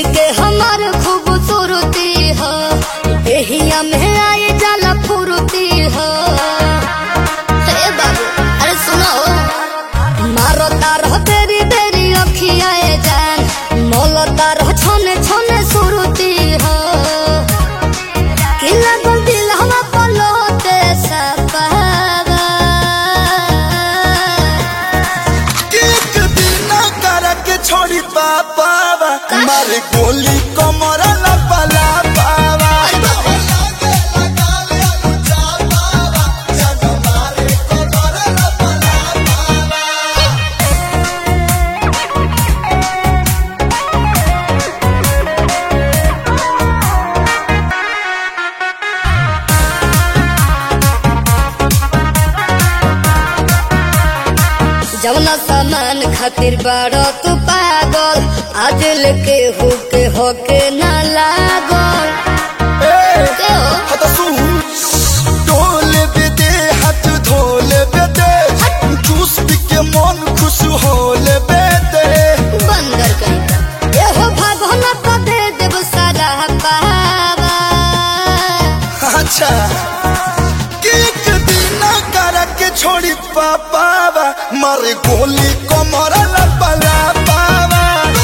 देखी के हमार खूबसूरती हो एहिया में आई जाला फुरुती हो। हे बाबू अरे सुनो मारो तारो तेरी तेरी अखियाँ जान मोलो तारो छोने छोने सुरुती हो किला गुल दिल हवा पलोते सपावा एक दिन करके छोड़ी पापा मारे गोली कमरा लपला पावा जवना सामान खातिर बाड़ो तू पागल आज लेके होके ना लागल ढोले बेदे हाथ धोले बेदे जूस पी के मन खुश होले बेदे बंदर कहीं एहो भागोन तो दे देव सारा पावा। अच्छा एक दिन करके छोड़ी पापा मारे गोली कमरा लपला पावा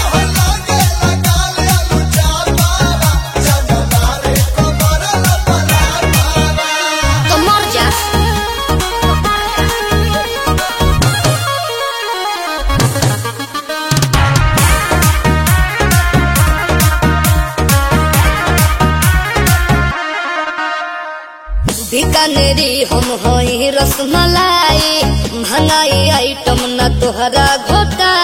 तो मर जा बीकानेरी हम होई रसमलाई महंगाई आइटम न तोहरा घोटा